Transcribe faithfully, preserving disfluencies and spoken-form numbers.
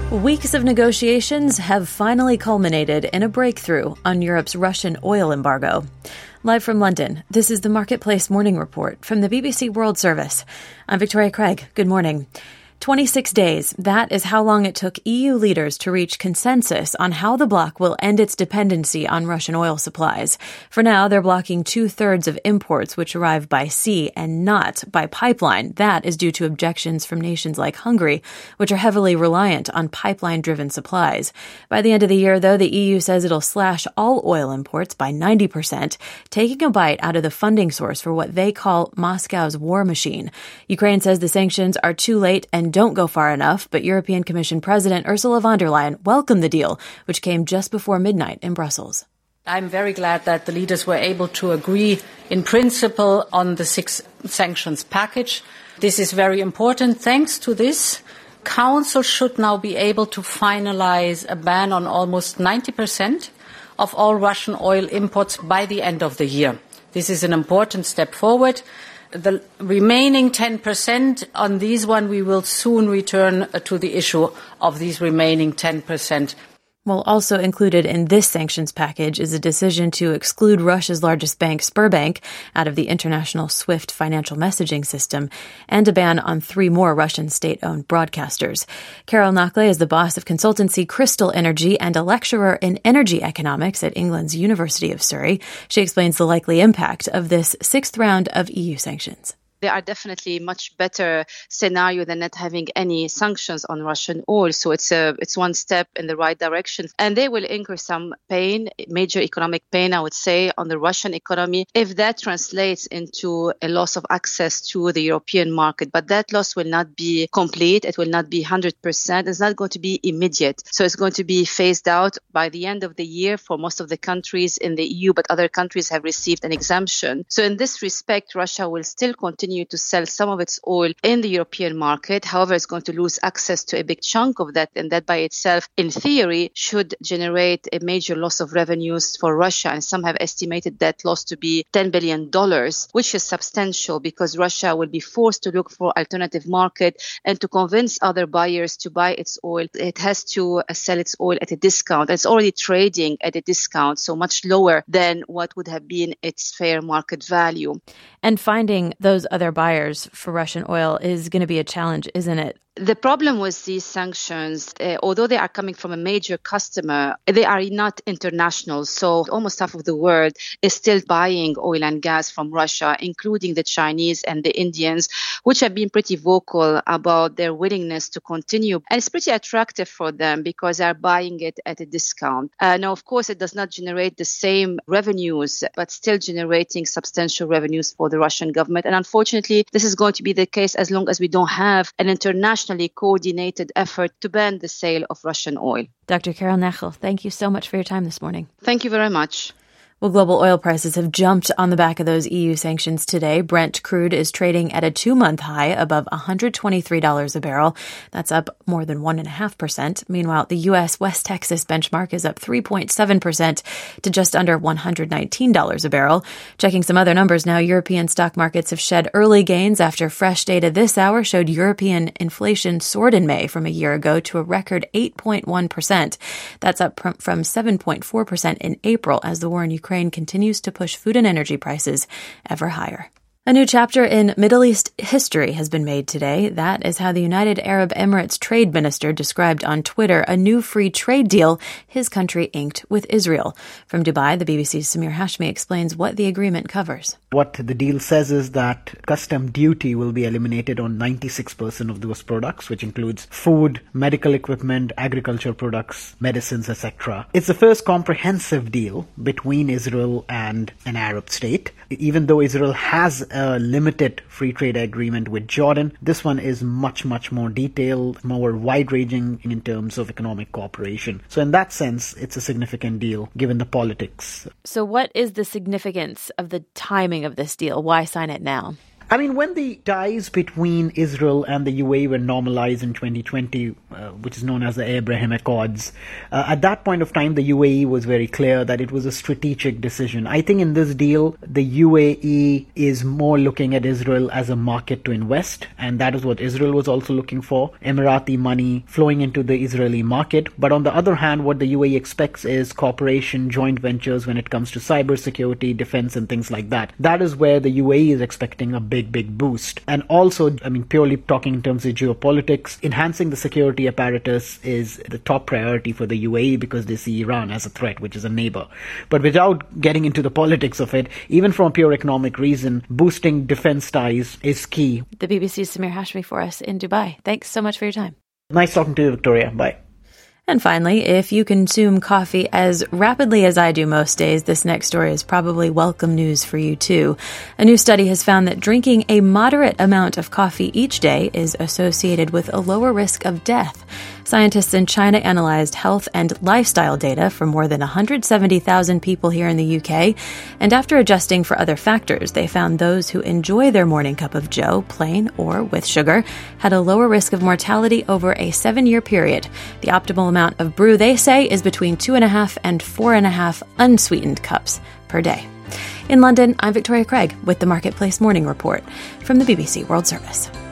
Weeks of negotiations have finally culminated in a breakthrough on Europe's Russian oil embargo. Live from London, this is the Marketplace Morning Report from the B B C World Service. I'm Victoria Craig. Good morning. twenty-six days, that is how long it took E U leaders to reach consensus on how the bloc will end its dependency on Russian oil supplies. For now, they're blocking two-thirds of imports which arrive by sea and not by pipeline. That is due to objections from nations like Hungary, which are heavily reliant on pipeline-driven supplies. By the end of the year, though, the E U says it'll slash all oil imports by ninety percent, taking a bite out of the funding source for what they call Moscow's war machine. Ukraine says the sanctions are too late and don't go far enough, but European Commission President Ursula von der Leyen welcomed the deal, which came just before midnight in Brussels. I'm very glad that the leaders were able to agree in principle on the six sanctions package. This is very important. Thanks to this, Council should now be able to finalize a ban on almost ninety percent of all Russian oil imports by the end of the year. This is an important step forward. The remaining ten percent on these one, we will soon return to the issue of these remaining ten percent. Well, also included in this sanctions package is a decision to exclude Russia's largest bank, Sberbank, out of the international SWIFT financial messaging system, and a ban on three more Russian state-owned broadcasters. Carol Nachle is the boss of consultancy Crystal Energy and a lecturer in energy economics at England's University of Surrey. She explains the likely impact of this sixth round of E U sanctions. They are definitely much better scenario than not having any sanctions on Russian oil. So it's a it's one step in the right direction. And they will incur some pain, major economic pain, I would say, on the Russian economy if that translates into a loss of access to the European market. But that loss will not be complete. It will not be one hundred percent. It's not going to be immediate. So it's going to be phased out by the end of the year for most of the countries in the E U, but other countries have received an exemption. So in this respect, Russia will still continue to sell some of its oil in the European market. However, it's going to lose access to a big chunk of that, and that by itself, in theory, should generate a major loss of revenues for Russia. And some have estimated that loss to be ten billion dollars, which is substantial because Russia will be forced to look for alternative market and to convince other buyers to buy its oil. It has to sell its oil at a discount. It's already trading at a discount, so much lower than what would have been its fair market value. And finding those other buyers for Russian oil is going to be a challenge, isn't it? The problem with these sanctions, uh, although they are coming from a major customer, they are not international. So almost half of the world is still buying oil and gas from Russia, including the Chinese and the Indians, which have been pretty vocal about their willingness to continue. And it's pretty attractive for them because they're buying it at a discount. Uh, now, of course, it does not generate the same revenues, but still generating substantial revenues for the Russian government. And unfortunately, this is going to be the case as long as we don't have an international coordinated effort to ban the sale of Russian oil. Doctor Carol Nachle, thank you so much for your time this morning. Thank you very much. Well, global oil prices have jumped on the back of those E U sanctions today. Brent crude is trading at a two-month high above one hundred twenty-three dollars a barrel. That's up more than one point five percent. Meanwhile, the U S West Texas benchmark is up three point seven percent to just under one hundred nineteen dollars a barrel. Checking some other numbers now, European stock markets have shed early gains after fresh data this hour showed European inflation soared in May from a year ago to a record eight point one percent. That's up from seven point four percent in April as the war in Ukraine Ukraine continues to push food and energy prices ever higher. A new chapter in Middle East history has been made today. That is how the United Arab Emirates trade minister described on Twitter a new free trade deal his country inked with Israel. From Dubai, the B B C's Samir Hashmi explains what the agreement covers. What the deal says is that custom duty will be eliminated on ninety-six percent of those products, which includes food, medical equipment, agriculture products, medicines, et cetera. It's the first comprehensive deal between Israel and an Arab state. Even though Israel has a limited free trade agreement with Jordan, this one is much, much more detailed, more wide-ranging in terms of economic cooperation. So in that sense, it's a significant deal given the politics. So what is the significance of the timing of this deal? Why sign it now? I mean, when the ties between Israel and the U A E were normalized in twenty twenty, uh, which is known as the Abraham Accords, uh, at that point of time, the U A E was very clear that it was a strategic decision. I think in this deal, the U A E is more looking at Israel as a market to invest, and that is what Israel was also looking for, Emirati money flowing into the Israeli market. But on the other hand, what the U A E expects is cooperation, joint ventures when it comes to cybersecurity, defense, and things like that. That is where the U A E is expecting a big Big, big boost. And also, I mean, purely talking in terms of geopolitics, enhancing the security apparatus is the top priority for the U A E because they see Iran as a threat, which is a neighbor. But without getting into the politics of it, even from a pure economic reason, boosting defense ties is key. The B B C's Samir Hashmi for us in Dubai. Thanks so much for your time. Nice talking to you, Victoria. Bye. And finally, if you consume coffee as rapidly as I do most days, this next story is probably welcome news for you too. A new study has found that drinking a moderate amount of coffee each day is associated with a lower risk of death. Scientists in China analyzed health and lifestyle data from more than one hundred seventy thousand people here in the U K, and after adjusting for other factors, they found those who enjoy their morning cup of joe, plain or with sugar, had a lower risk of mortality over a seven-year period. The optimal amount of brew, they say, is between two and a half and four and a half unsweetened cups per day. In London, I'm Victoria Craig with the Marketplace Morning Report from the B B C World Service.